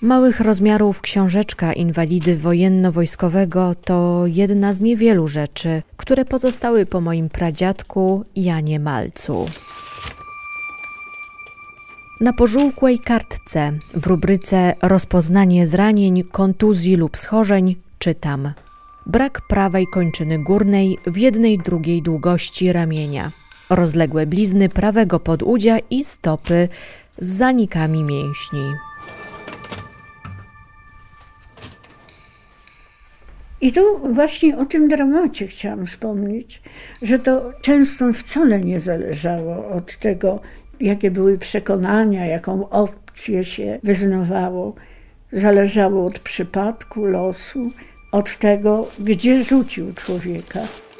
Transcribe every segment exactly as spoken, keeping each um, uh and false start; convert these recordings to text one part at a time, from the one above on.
Małych rozmiarów książeczka inwalidy wojenno-wojskowego to jedna z niewielu rzeczy, które pozostały po moim pradziadku Janie Malcu. Na pożółkłej kartce w rubryce Rozpoznanie zranień, kontuzji lub schorzeń czytam: brak prawej kończyny górnej w jednej drugiej długości ramienia, rozległe blizny prawego podudzia i stopy z zanikami mięśni. I tu właśnie o tym dramacie chciałam wspomnieć, że to często wcale nie zależało od tego, jakie były przekonania, jaką opcję się wyznawało. Zależało od przypadku, losu, od tego, gdzie rzucił człowieka.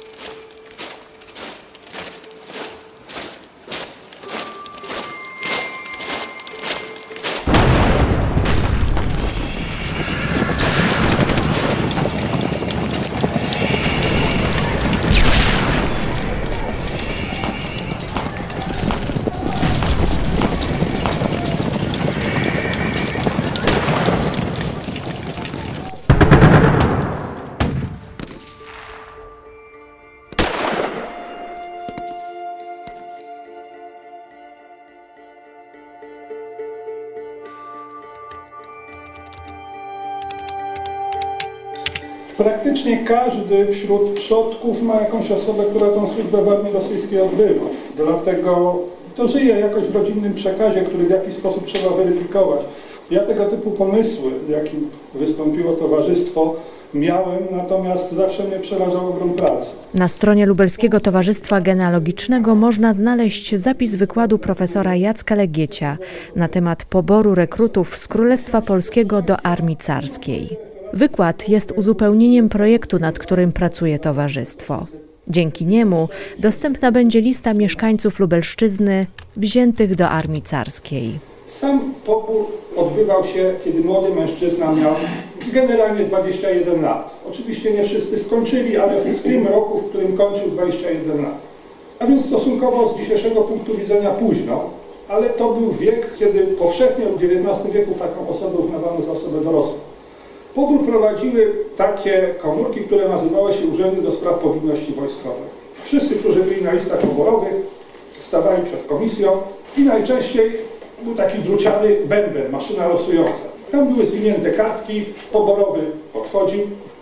Praktycznie każdy wśród przodków ma jakąś osobę, która tą służbę w armii rosyjskiej odbywa. Dlatego to żyje jakoś w rodzinnym przekazie, który w jakiś sposób trzeba weryfikować. Ja tego typu pomysły, jakim wystąpiło towarzystwo, miałem, natomiast zawsze mnie przerażał ogrom pracy. Na stronie Lubelskiego Towarzystwa Genealogicznego można znaleźć zapis wykładu profesora Jacka Legiecia na temat poboru rekrutów z Królestwa Polskiego do Armii Carskiej. Wykład jest uzupełnieniem projektu, nad którym pracuje towarzystwo. Dzięki niemu dostępna będzie lista mieszkańców Lubelszczyzny wziętych do Armii Carskiej. Sam pobór odbywał się, kiedy młody mężczyzna miał generalnie dwadzieścia jeden lat. Oczywiście nie wszyscy skończyli, ale w tym roku, w którym kończył, dwadzieścia jeden lat. A więc stosunkowo z dzisiejszego punktu widzenia późno, ale to był wiek, kiedy powszechnie w dziewiętnastym wieku taką osobę uznawano za osobę dorosłą. Pobór prowadziły takie komórki, które nazywały się Urzędy do Spraw Powinności Wojskowej. Wszyscy, którzy byli na listach poborowych, stawali przed komisją i najczęściej był taki druciany bęben, maszyna losująca. Tam były zwinięte kartki, poborowy podchodził,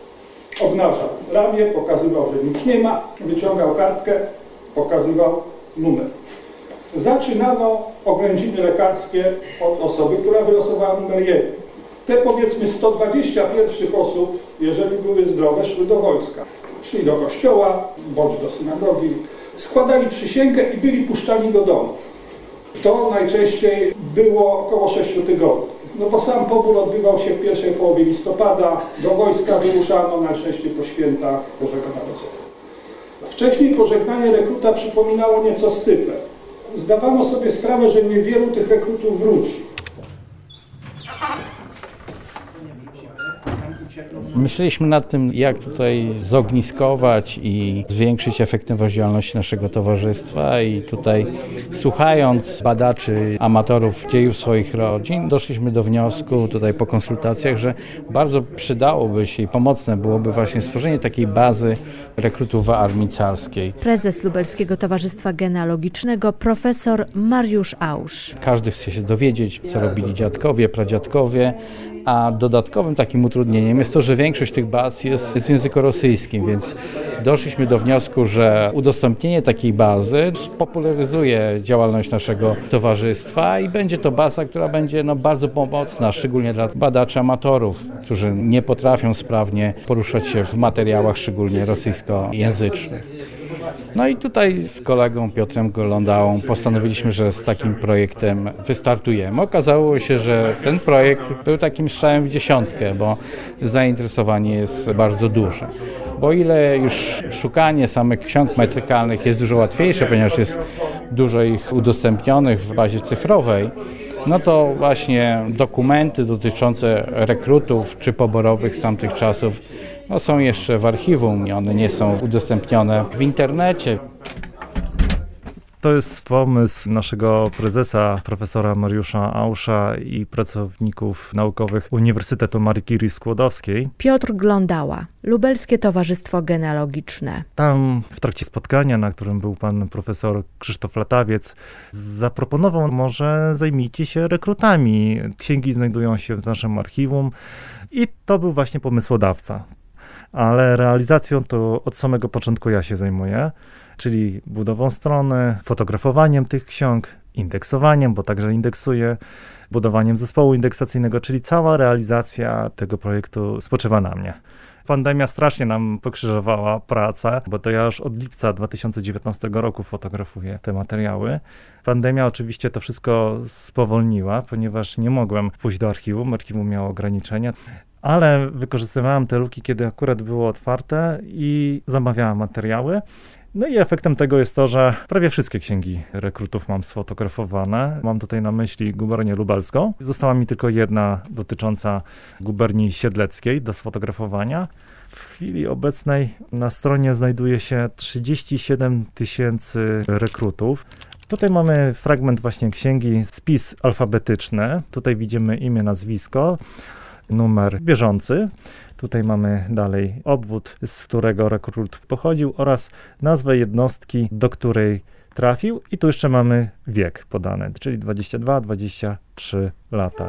obnażał ramię, pokazywał, że nic nie ma, wyciągał kartkę, pokazywał numer. Zaczynano oględziny lekarskie od osoby, która wylosowała numer jeden. Te powiedzmy sto dwadzieścia pierwszych osób, jeżeli były zdrowe, szły do wojska. Szli do kościoła, bądź do synagogi, składali przysięgę i byli puszczani do domów. To najczęściej było około sześciu tygodni. No bo sam pobór odbywał się w pierwszej połowie listopada, do wojska wyruszano najczęściej po świętach Bożego Narodzenia. Wcześniej pożegnanie rekruta przypominało nieco stypę. Zdawano sobie sprawę, że niewielu tych rekrutów wróci. Myśleliśmy nad tym, jak tutaj zogniskować i zwiększyć efektywność działalności naszego towarzystwa i tutaj, słuchając badaczy, amatorów dziejów swoich rodzin, doszliśmy do wniosku tutaj po konsultacjach, że bardzo przydałoby się i pomocne byłoby właśnie stworzenie takiej bazy rekrutów w Armii Carskiej. Prezes Lubelskiego Towarzystwa Genealogicznego profesor Mariusz Ausz. Każdy chce się dowiedzieć, co robili dziadkowie, pradziadkowie, a dodatkowym takim utrudnieniem jest to, że większość tych baz jest w języku rosyjskim, więc doszliśmy do wniosku, że udostępnienie takiej bazy spopularyzuje działalność naszego towarzystwa i będzie to baza, która będzie no, bardzo pomocna, szczególnie dla badaczy amatorów, którzy nie potrafią sprawnie poruszać się w materiałach szczególnie rosyjskojęzycznych. No i tutaj z kolegą Piotrem Golondałą postanowiliśmy, że z takim projektem wystartujemy. Okazało się, że ten projekt był takim strzałem w dziesiątkę, bo zainteresowanie jest bardzo duże. Bo o ile już szukanie samych ksiąg metrykalnych jest dużo łatwiejsze, ponieważ jest dużo ich udostępnionych w bazie cyfrowej, no to właśnie dokumenty dotyczące rekrutów czy poborowych z tamtych czasów no są jeszcze w archiwum i one nie są udostępnione w internecie. To jest pomysł naszego prezesa, profesora Mariusza Ausza i pracowników naukowych Uniwersytetu Marii Curie Skłodowskiej. Piotr Glądała, Lubelskie Towarzystwo Genealogiczne. Tam w trakcie spotkania, na którym był pan profesor Krzysztof Latawiec, zaproponował, może zajmijcie się rekrutami. Księgi znajdują się w naszym archiwum i to był właśnie pomysłodawca. Ale realizacją to od samego początku ja się zajmuję, czyli budową strony, fotografowaniem tych ksiąg, indeksowaniem, bo także indeksuję, budowaniem zespołu indeksacyjnego, czyli cała realizacja tego projektu spoczywa na mnie. Pandemia strasznie nam pokrzyżowała pracę, bo to ja już od lipca dwa tysiące dziewiętnastego roku fotografuję te materiały. Pandemia oczywiście to wszystko spowolniła, ponieważ nie mogłem pójść do archiwum, archiwum miało ograniczenia. Ale wykorzystywałem te luki, kiedy akurat było otwarte i zamawiałem materiały. No i efektem tego jest to, że prawie wszystkie księgi rekrutów mam sfotografowane. Mam tutaj na myśli gubernię lubelską. Została mi tylko jedna dotycząca guberni siedleckiej do sfotografowania. W chwili obecnej na stronie znajduje się trzydzieści siedem tysięcy rekrutów. Tutaj mamy fragment właśnie księgi, spis alfabetyczny. Tutaj widzimy imię, nazwisko, numer bieżący. Tutaj mamy dalej obwód, z którego rekrut pochodził oraz nazwę jednostki, do której trafił. I tu jeszcze mamy wiek podany, czyli dwadzieścia dwa dwadzieścia trzy lata.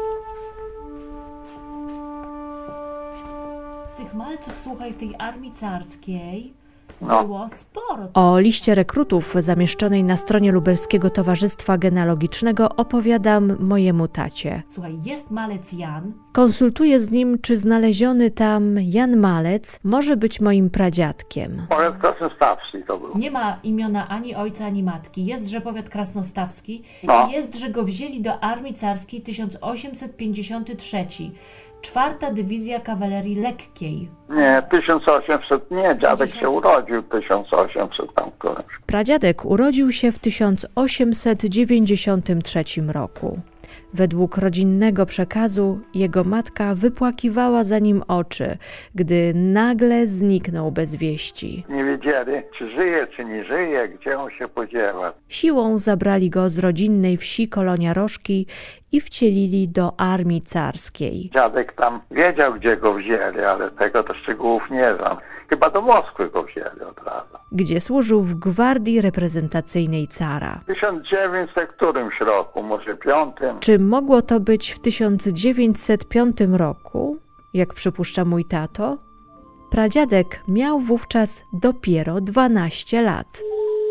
Tych malców, słuchaj, w tej armii carskiej No. było sporo. O liście rekrutów zamieszczonej na stronie Lubelskiego Towarzystwa Genealogicznego opowiadam mojemu tacie. Słuchaj, jest malec Jan. Konsultuję z nim, czy znaleziony tam Jan Malec może być moim pradziadkiem. Powiat krasnostawski to był. Nie ma imiona ani ojca, ani matki. Jest, że powiat krasnostawski. No. I jest, że go wzięli do armii carskiej tysiąc osiemset pięćdziesiąty trzeci. Czwarta dywizja kawalerii lekkiej. Nie, tysiąc osiemset, nie, dziadek się urodził tysiąc osiemset tam którymś. Pradziadek urodził się w tysiąc osiemset dziewięćdziesiątym trzecim roku. Według rodzinnego przekazu jego matka wypłakiwała za nim oczy, gdy nagle zniknął bez wieści. Nie wiedzieli, czy żyje, czy nie żyje, gdzie on się podziewa. Siłą zabrali go z rodzinnej wsi Kolonia Rożki i wcielili do armii carskiej. Dziadek tam wiedział, gdzie go wzięli, ale tego to szczegółów nie znam. Chyba do Moskwy go wzięli od razu. Gdzie służył w gwardii reprezentacyjnej cara. W tysiąc dziewięćset którymś roku, może piątym. Czy mogło to być w tysiąc dziewięćset piątym roku, jak przypuszcza mój tato? Pradziadek miał wówczas dopiero dwanaście lat.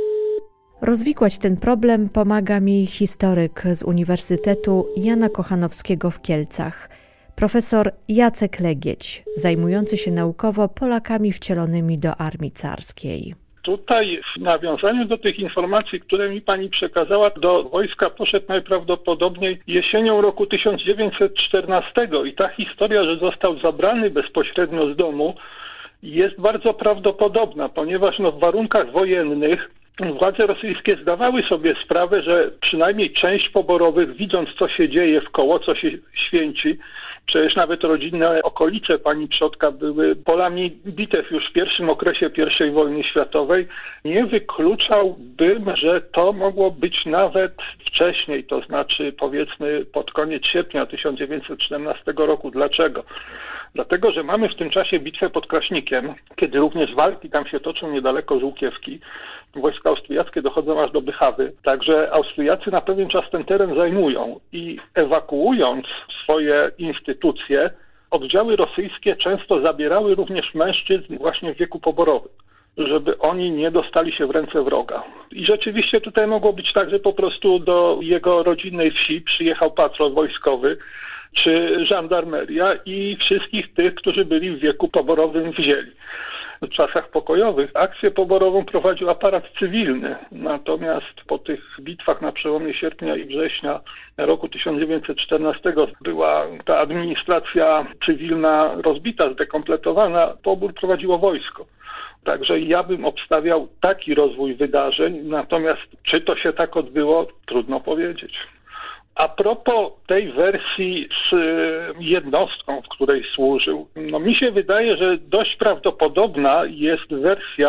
Rozwikłać ten problem pomaga mi historyk z Uniwersytetu Jana Kochanowskiego w Kielcach, profesor Jacek Legieć, zajmujący się naukowo Polakami wcielonymi do armii carskiej. Tutaj w nawiązaniu do tych informacji, które mi pani przekazała, do wojska poszedł najprawdopodobniej jesienią roku tysiąc dziewięćset czternastego i ta historia, że został zabrany bezpośrednio z domu, jest bardzo prawdopodobna, ponieważ no, w warunkach wojennych władze rosyjskie zdawały sobie sprawę, że przynajmniej część poborowych, widząc co się dzieje wkoło, co się święci, przecież nawet rodzinne okolice pani przodka były polami bitew już w pierwszym okresie pierwszej wojny światowej, nie wykluczałbym, że to mogło być nawet wcześniej, to znaczy powiedzmy pod koniec sierpnia tysiąc dziewięćset czternastego roku. Dlaczego? Dlatego, że mamy w tym czasie bitwę pod Kraśnikiem, kiedy również walki tam się toczą niedaleko Żółkiewki. Wojska austriackie dochodzą aż do Bychawy, także Austriacy na pewien czas ten teren zajmują i ewakuując swoje instytucje, oddziały rosyjskie często zabierały również mężczyzn właśnie w wieku poborowym, żeby oni nie dostali się w ręce wroga. I rzeczywiście tutaj mogło być tak, że po prostu do jego rodzinnej wsi przyjechał patrol wojskowy czy żandarmeria i wszystkich tych, którzy byli w wieku poborowym, wzięli. W czasach pokojowych akcję poborową prowadził aparat cywilny, natomiast po tych bitwach na przełomie sierpnia i września roku tysiąc dziewięćset czternastego była ta administracja cywilna rozbita, zdekompletowana, pobór prowadziło wojsko. Także ja bym obstawiał taki rozwój wydarzeń, natomiast czy to się tak odbyło, trudno powiedzieć. A propos tej wersji z jednostką, w której służył, no mi się wydaje, że dość prawdopodobna jest wersja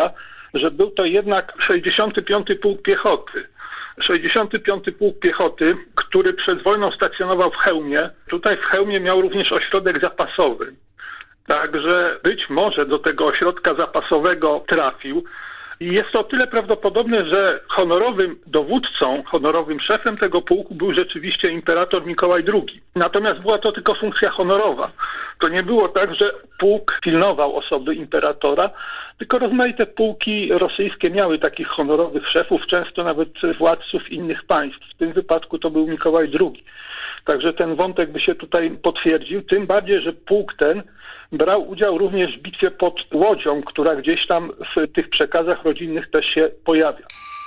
że był to jednak sześćdziesiąty piąty Pułk Piechoty. sześćdziesiąty piąty Pułk Piechoty, który przed wojną stacjonował w Chełmie. Tutaj w Chełmie miał również ośrodek zapasowy. Także być może do tego ośrodka zapasowego trafił. I jest to o tyle prawdopodobne, że honorowym dowódcą, honorowym szefem tego pułku był rzeczywiście imperator Mikołaj drugi. Natomiast była to tylko funkcja honorowa. To nie było tak, że pułk pilnował osoby imperatora, tylko rozmaite pułki rosyjskie miały takich honorowych szefów, często nawet władców innych państw. W tym wypadku to był Mikołaj drugi. Także ten wątek by się tutaj potwierdził, tym bardziej, że pułk ten brał udział również w bitwie pod Łodzią, która gdzieś tam w tych przekazach rodzinnych też się pojawia.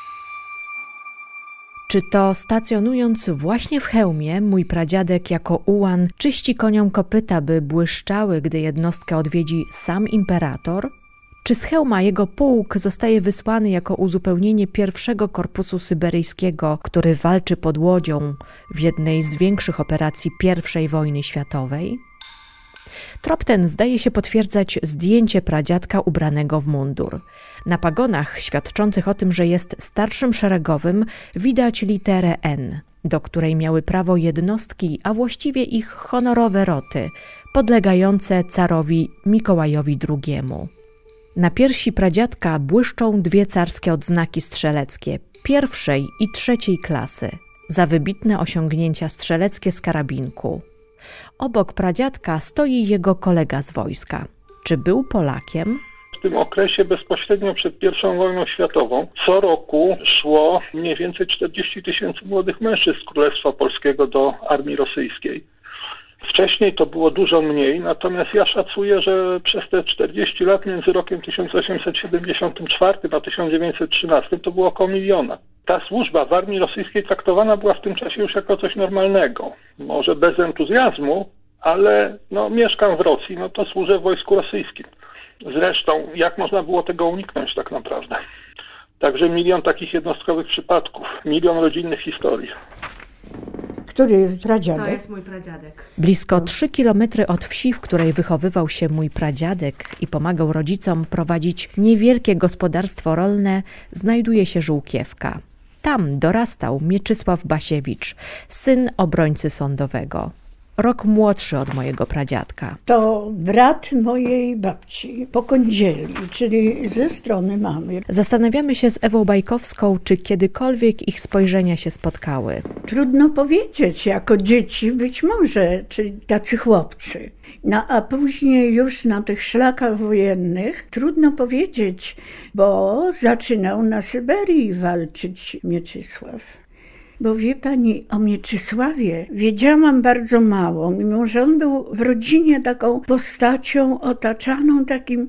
Czy to stacjonując właśnie w Chełmie, mój pradziadek jako ułan czyści koniom kopyta, by błyszczały, gdy jednostkę odwiedzi sam imperator? Czy z Chełma jego pułk zostaje wysłany jako uzupełnienie pierwszego korpusu syberyjskiego, który walczy pod Łodzią w jednej z większych operacji pierwszej wojny światowej? Trop ten zdaje się potwierdzać zdjęcie pradziadka ubranego w mundur. Na pagonach świadczących o tym, że jest starszym szeregowym, widać literę N, do której miały prawo jednostki, a właściwie ich honorowe roty, podlegające carowi Mikołajowi drugiemu. Na piersi pradziadka błyszczą dwie carskie odznaki strzeleckie, pierwszej i trzeciej klasy, za wybitne osiągnięcia strzeleckie z karabinku. Obok pradziadka stoi jego kolega z wojska. Czy był Polakiem? W tym okresie bezpośrednio przed pierwszą wojną światową co roku szło mniej więcej czterdzieści tysięcy młodych mężczyzn z Królestwa Polskiego do armii rosyjskiej. Wcześniej to było dużo mniej, natomiast ja szacuję, że przez te czterdzieści lat między rokiem tysiąc osiemset siedemdziesiątym czwartym a tysiąc dziewięćset trzynastym to było około miliona. Ta służba w armii rosyjskiej traktowana była w tym czasie już jako coś normalnego. Może bez entuzjazmu, ale no, mieszkam w Rosji, no to służę w wojsku rosyjskim. Zresztą jak można było tego uniknąć tak naprawdę? Także milion takich jednostkowych przypadków, milion rodzinnych historii. Który jest pradziadek? To jest mój pradziadek. Blisko trzy kilometry od wsi, w której wychowywał się mój pradziadek i pomagał rodzicom prowadzić niewielkie gospodarstwo rolne, znajduje się Żółkiewka. Tam dorastał Mieczysław Basiewicz, syn obrońcy sądowego. Rok młodszy od mojego pradziadka. To brat mojej babci po kądzieli, czyli ze strony mamy. Zastanawiamy się z Ewą Bajkowską, czy kiedykolwiek ich spojrzenia się spotkały. Trudno powiedzieć, jako dzieci być może, czy tacy chłopcy. No a później już na tych szlakach wojennych trudno powiedzieć, bo zaczynał na Syberii walczyć Mieczysław. Bo wie pani, o Mieczysławie wiedziałam bardzo mało, mimo że on był w rodzinie taką postacią otaczaną takim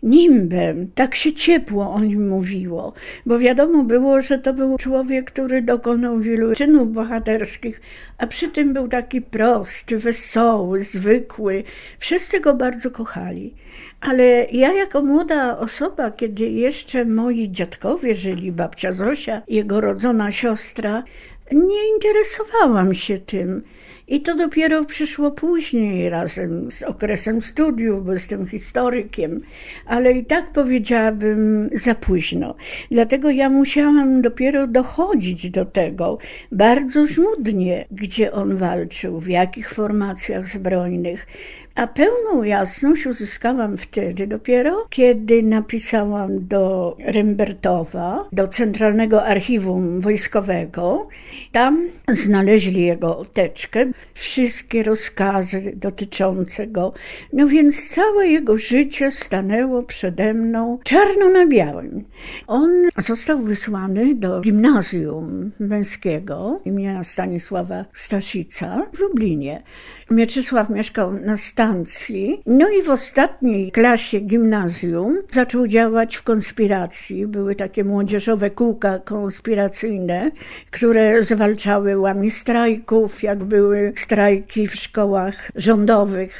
nimbem. Tak się ciepło o nim mówiło, bo wiadomo było, że to był człowiek, który dokonał wielu czynów bohaterskich, a przy tym był taki prosty, wesoły, zwykły. Wszyscy go bardzo kochali. Ale ja jako młoda osoba, kiedy jeszcze moi dziadkowie żyli, babcia Zosia, jego rodzona siostra, nie interesowałam się tym. I to dopiero przyszło później, razem z okresem studiów, bo jestem historykiem, ale i tak powiedziałabym za późno. Dlatego ja musiałam dopiero dochodzić do tego bardzo żmudnie, gdzie on walczył, w jakich formacjach zbrojnych. A pełną jasność uzyskałam wtedy dopiero, kiedy napisałam do Rembertowa, do Centralnego Archiwum Wojskowego. Tam znaleźli jego teczkę, wszystkie rozkazy dotyczące go. No więc całe jego życie stanęło przede mną czarno na białym. On został wysłany do gimnazjum męskiego imienia Stanisława Staszica w Lublinie. Mieczysław mieszkał na stacji, no i w ostatniej klasie gimnazjum zaczął działać w konspiracji. Były takie młodzieżowe kółka konspiracyjne, które zwalczały łamy strajków, jak były strajki w szkołach rządowych.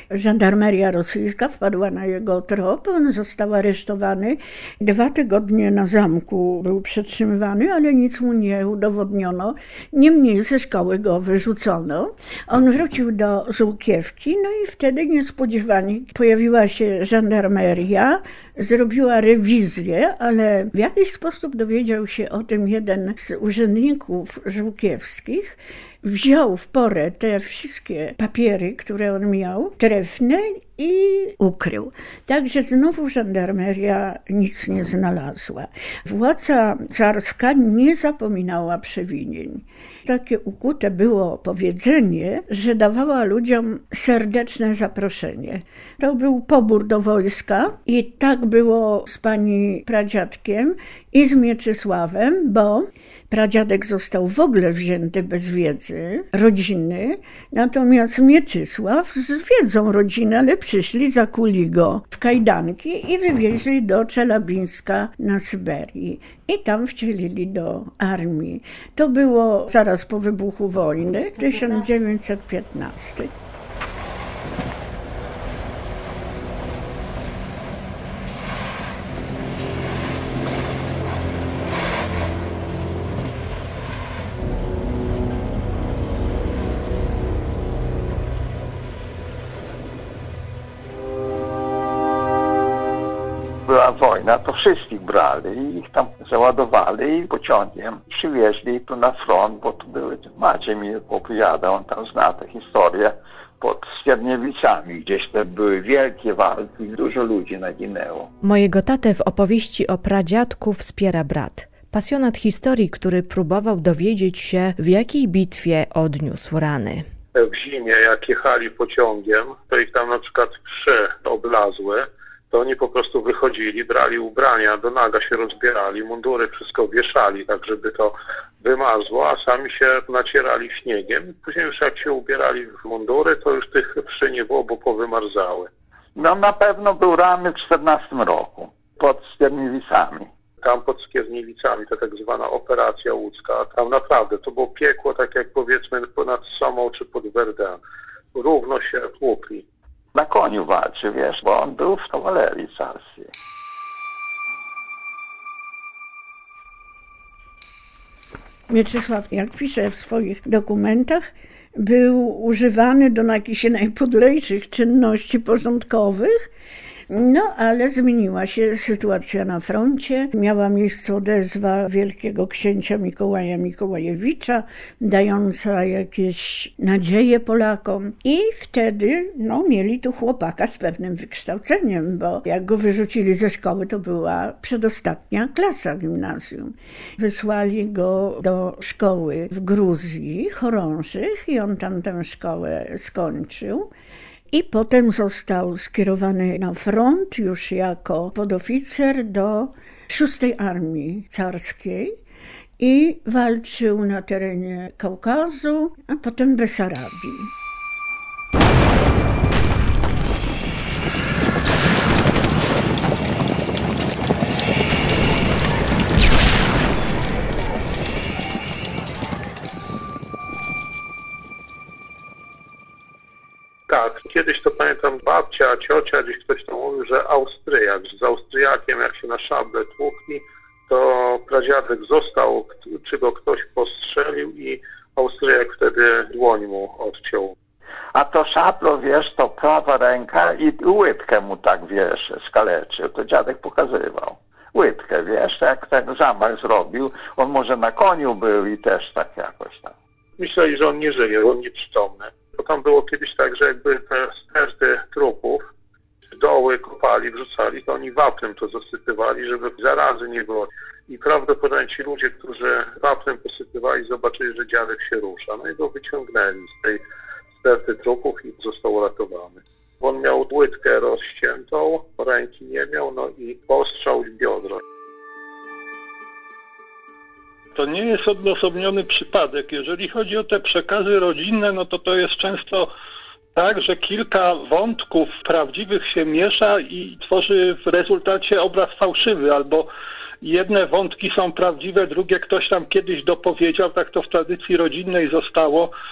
Żandarmeria rosyjska wpadła na jego trop, on został aresztowany. Dwa tygodnie na zamku był przetrzymywany, ale nic mu nie udowodniono. Niemniej ze szkoły go wyrzucono. On wrócił do Żółkiewki, no i wtedy niespodziewanie pojawiła się żandarmeria, zrobiła rewizję, ale w jakiś sposób dowiedział się o tym jeden z urzędników żółkiewskich, wziął w porę te wszystkie papiery, które on miał, trefne, i ukrył. Także znowu żandarmeria nic nie znalazła. Władza carska nie zapominała przewinień. Takie ukute było powiedzenie, że dawała ludziom serdeczne zaproszenie. To był pobór do wojska i tak było z pani pradziadkiem i z Mieczysławem, bo pradziadek został w ogóle wzięty bez wiedzy rodziny, natomiast Mieczysław z wiedzą rodziny, ale przyszli, zakuli go w kajdanki i wywieźli do Czelabińska na Syberii. I tam wcielili do armii. To było zaraz po wybuchu wojny, tysiąc dziewięćset piętnasty. Była wojna, to wszystkich brali i ich tam załadowali i pociągiem przywieźli tu na front, bo tu były, Maciej mi opowiada, on tam zna tę historię, pod Skierniewicami, gdzieś te były wielkie walki i dużo ludzi naginęło. Mojego tatę w opowieści o pradziadku wspiera brat. Pasjonat historii, który próbował dowiedzieć się, w jakiej bitwie odniósł rany. W zimie, jak jechali pociągiem, to ich tam na przykład wszy oblazły, to oni po prostu wychodzili, brali ubrania, do naga się rozbierali, mundury wszystko wieszali, tak żeby to wymarzło, a sami się nacierali śniegiem. Później już jak się ubierali w mundury, to już tych wszy nie było, bo powymarzały. No na pewno był rany w czternastym roku, pod Skierniewicami. Tam pod Skierniewicami, to tak zwana operacja łódzka, tam naprawdę to było piekło, tak jak powiedzmy ponad Somą czy pod Verdun. Równo się tłukli. Na koniu walczy, wiesz, bo on był w kawalerii carskiej. Mieczysław, jak pisze w swoich dokumentach, był używany do jakichś najpodlejszych czynności porządkowych, no ale zmieniła się sytuacja na froncie. Miała miejsce odezwa wielkiego księcia Mikołaja Mikołajewicza, dająca jakieś nadzieje Polakom. I wtedy no, mieli tu chłopaka z pewnym wykształceniem, bo jak go wyrzucili ze szkoły, to była przedostatnia klasa gimnazjum. Wysłali go do szkoły w Gruzji, chorążych, i on tam tę szkołę skończył. I potem został skierowany na front już jako podoficer do szóstej Armii Carskiej i walczył na terenie Kaukazu, a potem Besarabii. Tak, kiedyś to pamiętam babcia, ciocia, gdzieś ktoś tam mówił, że Austriak, że z Austriakiem jak się na szable tłukli, to pradziadek został, czy go ktoś postrzelił i Austriak wtedy dłoń mu odciął. A to szablo, wiesz, to prawa ręka i łydkę mu tak, wiesz, skaleczył, to dziadek pokazywał. Łydkę, wiesz, jak ten zamach zrobił, on może na koniu był i też tak jakoś tam. Myśleli, że on nie żyje, on nieprzytomny. Bo tam było kiedyś tak, że jakby te sterty trupów w doły kopali, wrzucali, to oni wapnem to zasypywali, żeby zarazy nie było. I prawdopodobnie ci ludzie, którzy wapnem posypywali, zobaczyli, że dziadek się rusza. No i go wyciągnęli z tej sterty trupów i został uratowany. On miał łydkę rozciętą, ręki nie miał, no i postrzał w biodro. To nie jest odosobniony przypadek. Jeżeli chodzi o te przekazy rodzinne, no to to jest często tak, że kilka wątków prawdziwych się miesza i tworzy w rezultacie obraz fałszywy, albo jedne wątki są prawdziwe, drugie ktoś tam kiedyś dopowiedział, tak to w tradycji rodzinnej zostało.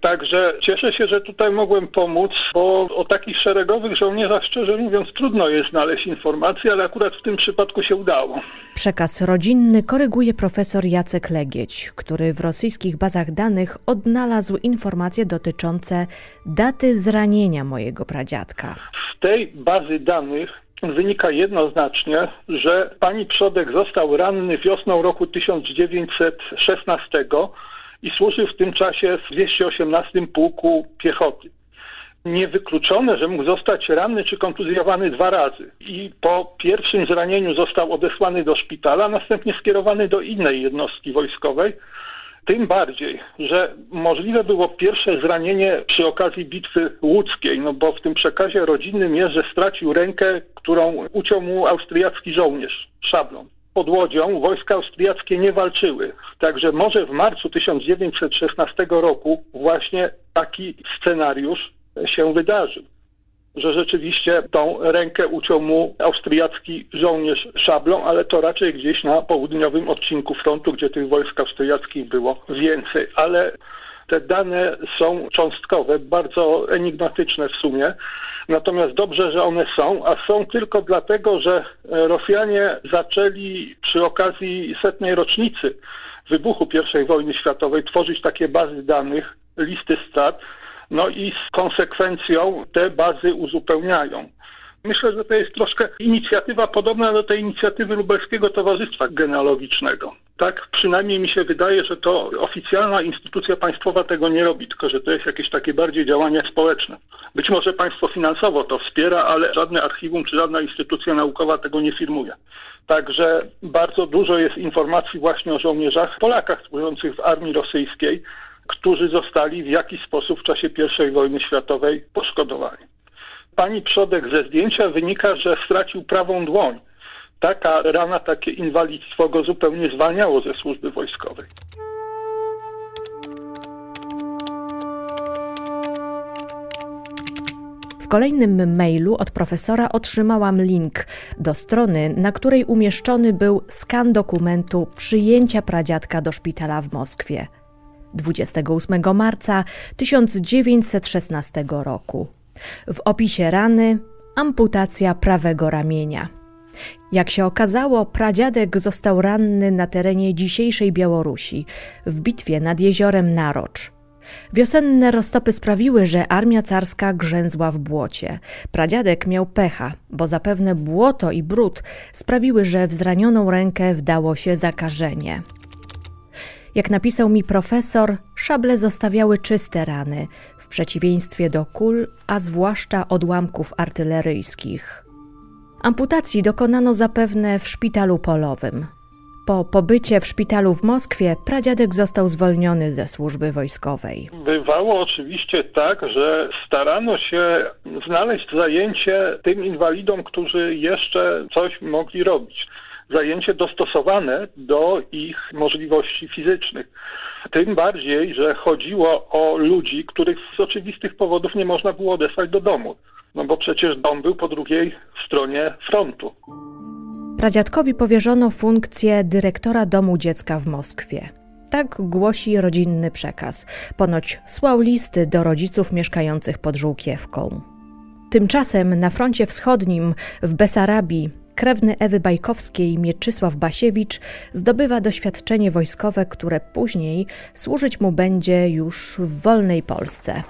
Także cieszę się, że tutaj mogłem pomóc, bo o takich szeregowych żołnierzach, szczerze mówiąc, trudno jest znaleźć informacje, ale akurat w tym przypadku się udało. Przekaz rodzinny koryguje profesor Jacek Legieć, który w rosyjskich bazach danych odnalazł informacje dotyczące daty zranienia mojego pradziadka. Z tej bazy danych wynika jednoznacznie, że pani przodek został ranny wiosną roku tysiąc dziewięćset szesnastego i służył w tym czasie w dwieście osiemnastym Pułku Piechoty. Niewykluczone, że mógł zostać ranny czy kontuzjowany dwa razy i po pierwszym zranieniu został odesłany do szpitala, następnie skierowany do innej jednostki wojskowej. Tym bardziej, że możliwe było pierwsze zranienie przy okazji bitwy łódzkiej, no bo w tym przekazie rodzinnym jest, że stracił rękę, którą uciął mu austriacki żołnierz szablą. Pod Łodzią wojska austriackie nie walczyły, także może w marcu tysiąc dziewięćset szesnastego roku właśnie taki scenariusz się wydarzył, że rzeczywiście tą rękę uciął mu austriacki żołnierz szablą, ale to raczej gdzieś na południowym odcinku frontu, gdzie tych wojsk austriackich było więcej. Ale te dane są cząstkowe, bardzo enigmatyczne w sumie. Natomiast dobrze, że one są, a są tylko dlatego, że Rosjanie zaczęli przy okazji setnej rocznicy wybuchu pierwszej wojny światowej tworzyć takie bazy danych, listy strat, no i z konsekwencją te bazy uzupełniają. Myślę, że to jest troszkę inicjatywa podobna do tej inicjatywy Lubelskiego Towarzystwa Genealogicznego. Tak przynajmniej mi się wydaje, że to oficjalna instytucja państwowa tego nie robi, tylko że to jest jakieś takie bardziej działanie społeczne. Być może państwo finansowo to wspiera, ale żadne archiwum czy żadna instytucja naukowa tego nie firmuje. Także bardzo dużo jest informacji właśnie o żołnierzach Polakach służących w armii rosyjskiej, którzy zostali w jakiś sposób w czasie pierwszej wojny światowej poszkodowani. Pani przodek ze zdjęcia wynika, że stracił prawą dłoń. Taka rana, takie inwalidztwo go zupełnie zwalniało ze służby wojskowej. W kolejnym mailu od profesora otrzymałam link do strony, na której umieszczony był skan dokumentu przyjęcia pradziadka do szpitala w Moskwie dwudziestego ósmego marca tysiąc dziewięćset szesnastego roku. W opisie rany amputacja prawego ramienia. Jak się okazało, pradziadek został ranny na terenie dzisiejszej Białorusi w bitwie nad jeziorem Narocz. Wiosenne roztopy sprawiły, że armia carska grzęzła w błocie. Pradziadek miał pecha, bo zapewne błoto i brud sprawiły, że w zranioną rękę wdało się zakażenie. Jak napisał mi profesor, szable zostawiały czyste rany, w przeciwieństwie do kul, a zwłaszcza odłamków artyleryjskich. Amputacji dokonano zapewne w szpitalu polowym. Po pobycie w szpitalu w Moskwie pradziadek został zwolniony ze służby wojskowej. Bywało oczywiście tak, że starano się znaleźć zajęcie tym inwalidom, którzy jeszcze coś mogli robić. Zajęcie dostosowane do ich możliwości fizycznych. Tym bardziej, że chodziło o ludzi, których z oczywistych powodów nie można było odesłać do domu. No bo przecież dom był po drugiej stronie frontu. Pradziadkowi powierzono funkcję dyrektora domu dziecka w Moskwie. Tak głosi rodzinny przekaz. Ponoć słał listy do rodziców mieszkających pod Żółkiewką. Tymczasem na froncie wschodnim w Besarabii krewny Ewy Bajkowskiej Mieczysław Basiewicz zdobywa doświadczenie wojskowe, które później służyć mu będzie już w wolnej Polsce.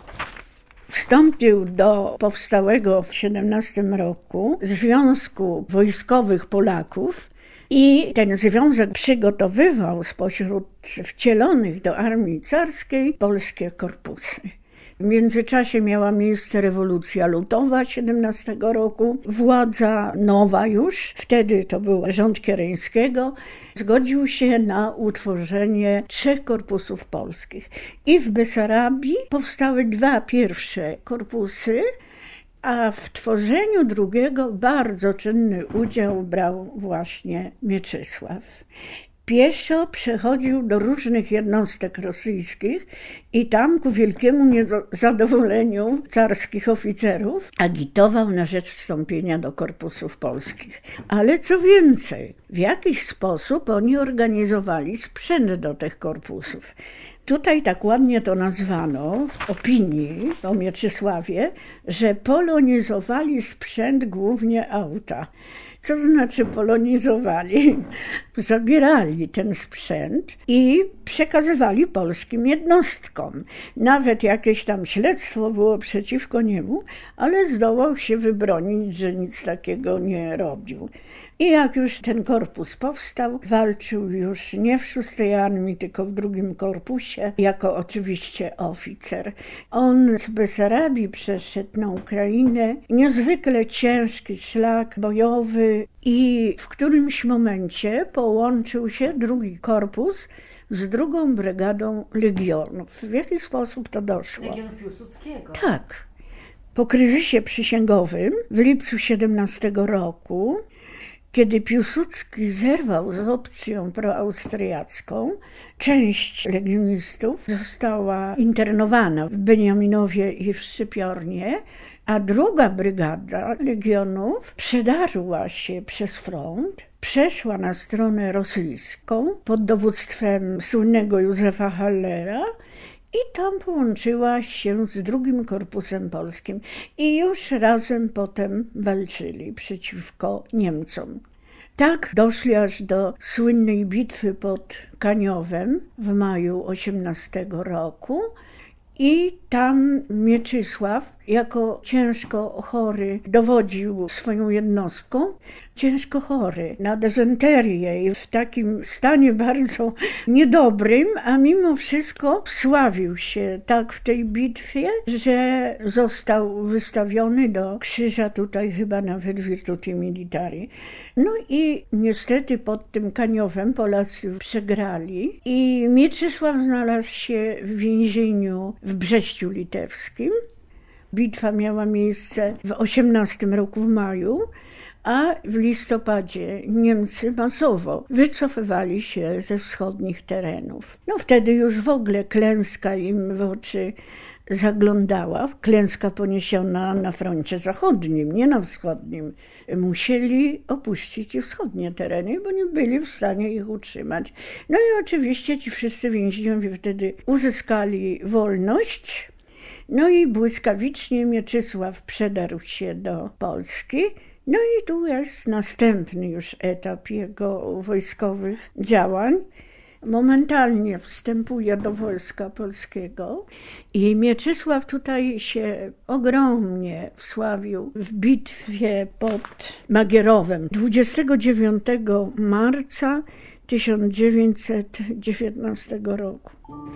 Wstąpił do powstałego w siedemnastym roku Związku Wojskowych Polaków i ten związek przygotowywał spośród wcielonych do armii carskiej polskie korpusy. W międzyczasie miała miejsce rewolucja lutowa siedemnastego roku. Władza nowa już, wtedy to był rząd Kiereńskiego, zgodził się na utworzenie trzech korpusów polskich. I w Besarabii powstały dwa pierwsze korpusy, a w tworzeniu drugiego bardzo czynny udział brał właśnie Mieczysław. pieszo przechodził do różnych jednostek rosyjskich i tam ku wielkiemu niezadowoleniu carskich oficerów agitował na rzecz wstąpienia do korpusów polskich. Ale co więcej, w jakiś sposób oni organizowali sprzęt do tych korpusów. Tutaj tak ładnie to nazwano w opinii o Mieczysławie, że polonizowali sprzęt, głównie auta. Co znaczy polonizowali? Zabierali ten sprzęt i przekazywali polskim jednostkom. Nawet jakieś tam śledztwo było przeciwko niemu, ale zdołał się wybronić, że nic takiego nie robił. I jak już ten korpus powstał, walczył już nie w szóstej armii, tylko w drugim korpusie, jako oczywiście oficer. On z Besarabii przeszedł na Ukrainę, niezwykle ciężki szlak bojowy i w którymś momencie połączył się drugi korpus z drugą brygadą legionów. W jaki sposób to doszło? Legionów Piłsudskiego. Tak. Po kryzysie przysięgowym w lipcu siedemnastego roku, kiedy Piłsudski zerwał z opcją proaustriacką, część legionistów została internowana w Beniaminowie i w Szczypiornie, a druga brygada legionów przedarła się przez front, przeszła na stronę rosyjską pod dowództwem słynnego Józefa Hallera i tam połączyła się z drugim korpusem polskim i już razem potem walczyli przeciwko Niemcom. Tak doszli aż do słynnej bitwy pod Kaniowem w maju osiemnastego roku i tam Mieczysław jako ciężko chory dowodził swoją jednostką, ciężko chory na dezynterię i w takim stanie bardzo niedobrym, a mimo wszystko wsławił się tak w tej bitwie, że został wystawiony do krzyża, tutaj chyba nawet Virtuti Militari. No i niestety pod tym Kaniowem Polacy przegrali i Mieczysław znalazł się w więzieniu w Brześciu Litewskim. Bitwa miała miejsce w osiemnastym roku w maju, a w listopadzie Niemcy masowo wycofywali się ze wschodnich terenów. No wtedy już w ogóle klęska im w oczy zaglądała, klęska poniesiona na froncie zachodnim, nie na wschodnim. Musieli opuścić i wschodnie tereny, bo nie byli w stanie ich utrzymać. No i oczywiście ci wszyscy więźniowie wtedy uzyskali wolność. No i błyskawicznie Mieczysław przedarł się do Polski. No i tu jest następny już etap jego wojskowych działań. Momentalnie wstępuje do wojska polskiego i Mieczysław tutaj się ogromnie wsławił w bitwie pod Magierowem dwudziestego dziewiątego marca tysiąc dziewięćset dziewiętnastego roku.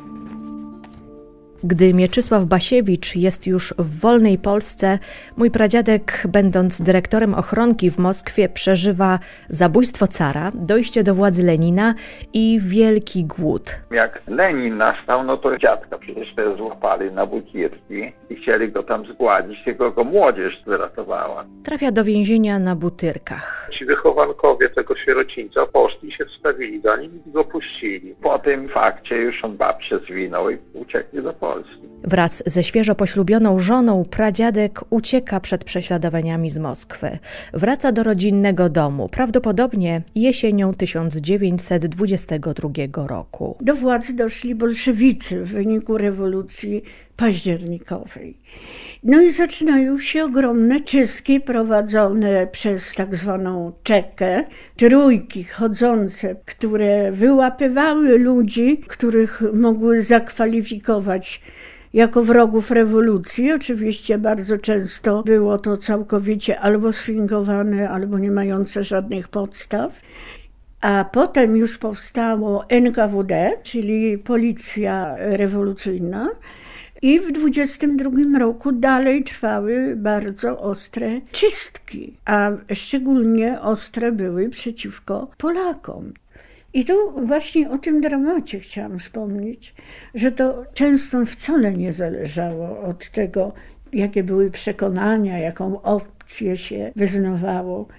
Gdy Mieczysław Basiewicz jest już w wolnej Polsce, mój pradziadek, będąc dyrektorem ochronki w Moskwie, przeżywa zabójstwo cara, dojście do władzy Lenina i wielki głód. Jak Lenin nastał, no to dziadka przecież też złapali na Butyrki i chcieli go tam zgładzić, tylko go młodzież wyratowała. Trafia do więzienia na Butyrkach. Ci wychowankowie tego sierocińca poszli się wstawili za nim i go puścili. Po tym fakcie już on babcię zwinął i uciekli do Polski. Wraz ze świeżo poślubioną żoną pradziadek ucieka przed prześladowaniami z Moskwy. Wraca do rodzinnego domu, prawdopodobnie jesienią tysiąc dziewięćset dwudziestego drugiego roku. Do władzy doszli bolszewicy w wyniku rewolucji październikowej. No i zaczynają się ogromne czystki prowadzone przez tak zwaną czekę, trójki chodzące, które wyłapywały ludzi, których mogły zakwalifikować jako wrogów rewolucji. Oczywiście bardzo często było to całkowicie albo sfingowane, albo nie mające żadnych podstaw. A potem już powstało N K W D, czyli Policja Rewolucyjna, i w dwudziestym drugim roku dalej trwały bardzo ostre czystki, a szczególnie ostre były przeciwko Polakom. I tu właśnie o tym dramacie chciałam wspomnieć, że to często wcale nie zależało od tego, jakie były przekonania, jaką opcję się wyznawało.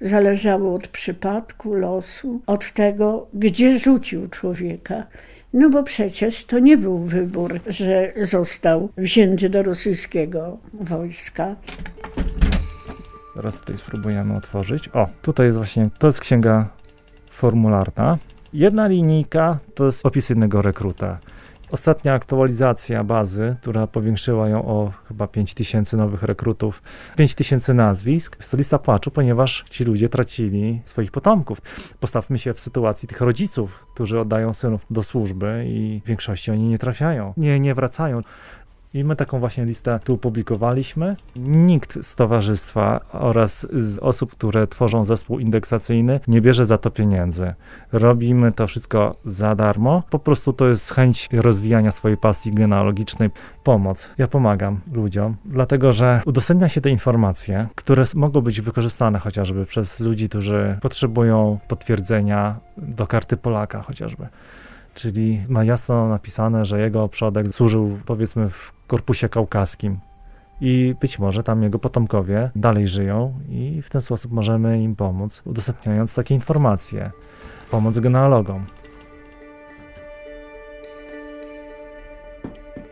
zależało od przypadku, losu, od tego, gdzie rzucił człowieka. No bo przecież to nie był wybór, że został wzięty do rosyjskiego wojska. Teraz tutaj spróbujemy otworzyć. O, tutaj jest właśnie, to jest księga formularna. Jedna linijka to jest opis jednego rekruta. Ostatnia aktualizacja bazy, która powiększyła ją o chyba pięć tysięcy nowych rekrutów, pięć tysięcy nazwisk, jest to lista płaczu, ponieważ ci ludzie tracili swoich potomków. Postawmy się w sytuacji tych rodziców, którzy oddają synów do służby i w większości oni nie trafiają, nie, nie wracają. I my taką właśnie listę tu publikowaliśmy. Nikt z towarzystwa oraz z osób, które tworzą zespół indeksacyjny, nie bierze za to pieniędzy. Robimy to wszystko za darmo. Po prostu to jest chęć rozwijania swojej pasji genealogicznej, pomoc. Ja pomagam ludziom, dlatego że udostępnia się te informacje, które mogą być wykorzystane chociażby przez ludzi, którzy potrzebują potwierdzenia do karty Polaka chociażby. Czyli ma jasno napisane, że jego przodek służył, powiedzmy, w Korpusie Kaukaskim i być może tam jego potomkowie dalej żyją i w ten sposób możemy im pomóc, udostępniając takie informacje. Pomoc genealogom.